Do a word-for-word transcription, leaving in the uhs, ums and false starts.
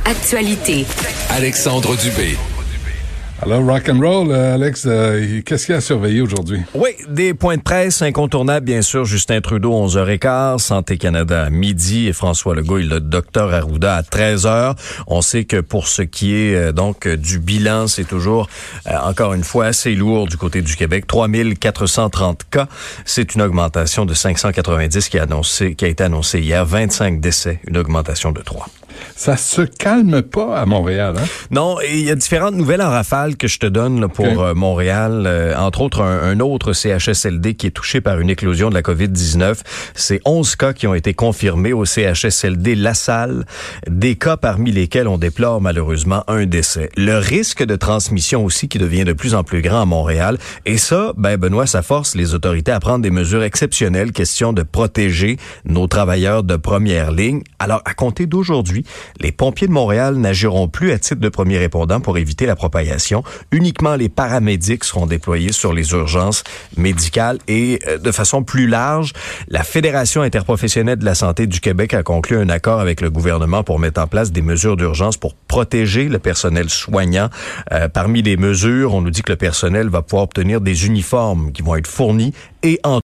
Actualité. Alexandre Dubé. Alors, rock'n'roll, euh, Alex, euh, qu'est-ce qu'il y a à surveiller aujourd'hui? Oui, des points de presse incontournables, bien sûr. Justin Trudeau, onze heures quinze, Santé Canada à midi et François Legault et le docteur Arruda à treize heures. On sait que pour ce qui est euh, donc du bilan, c'est toujours, euh, encore une fois, assez lourd du côté du Québec. trois mille quatre cent trente cas. C'est une augmentation de cinq cent quatre-vingt-dix qui a, annoncé, qui a été annoncée hier. vingt-cinq décès, une augmentation de trois. Ça se calme pas à Montréal, hein? Non, et il y a différentes nouvelles en rafale que je te donne là, pour okay. euh, Montréal. Euh, entre autres, un, un autre C H S L D qui est touché par une éclosion de la covid dix-neuf. C'est onze cas qui ont été confirmés au C H S L D La Salle. Des cas parmi lesquels on déplore malheureusement un décès. Le risque de transmission aussi qui devient de plus en plus grand à Montréal. Et ça, ben Benoît, ça force les autorités à prendre des mesures exceptionnelles. Question de protéger nos travailleurs de première ligne. Alors, à compter d'aujourd'hui, les pompiers de Montréal n'agiront plus à titre de premiers répondants pour éviter la propagation. Uniquement les paramédics seront déployés sur les urgences médicales et euh, de façon plus large, la Fédération interprofessionnelle de la santé du Québec a conclu un accord avec le gouvernement pour mettre en place des mesures d'urgence pour protéger le personnel soignant. Euh, parmi les mesures, on nous dit que le personnel va pouvoir obtenir des uniformes qui vont être fournis et en